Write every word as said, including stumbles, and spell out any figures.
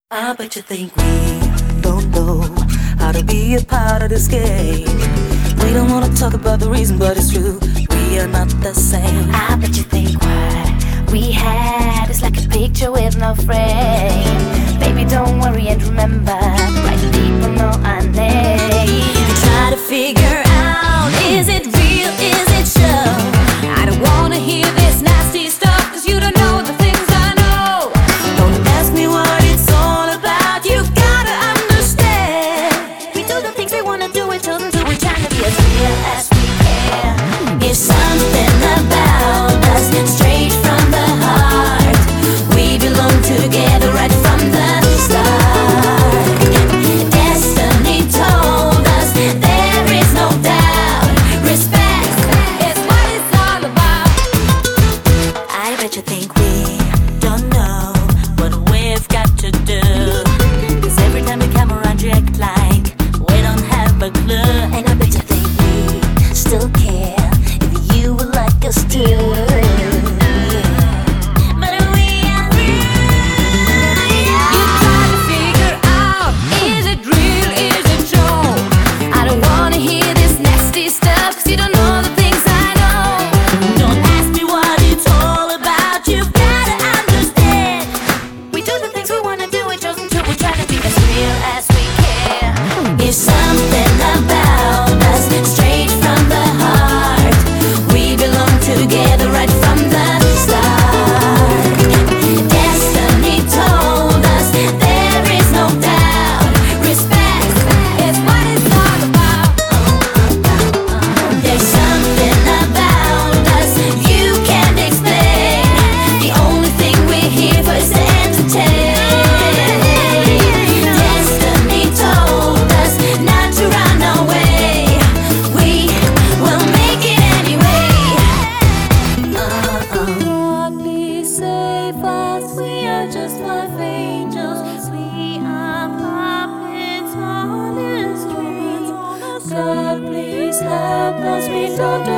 I bet you think we don't know how to be a part of this game. We don't wanna talk about the reason, but it's true, we are not the same. I bet you think what we had is like a picture with no frame. Baby, don't worry and remember, the right people know our name. You try to figure out, is it real, is it show? I don't wanna hear this nasty stuff, cause you don't know the things I know. Don't ask me what it's all about, you gotta understand. We do the things we wanna do, we're chosen to, we're trying to be as real as we can. It's something about us, straight from the heart. We belong together right from the start. Destiny told us there is no doubt. Respect is what it's all about. I bet you think we don't know what we've got to do, cause every time we come around you act like we don't have a clue. And I bet you think we still care if you would like us to. It's something about us, straight from the heart. We belong together right from the start. Destiny told us there is no doubt. Respect is what it's all about. There's something about us you can't explain. The only thing we're here for is to entertain. Just five angels, we are puppets on instruments. God, please help us, we don't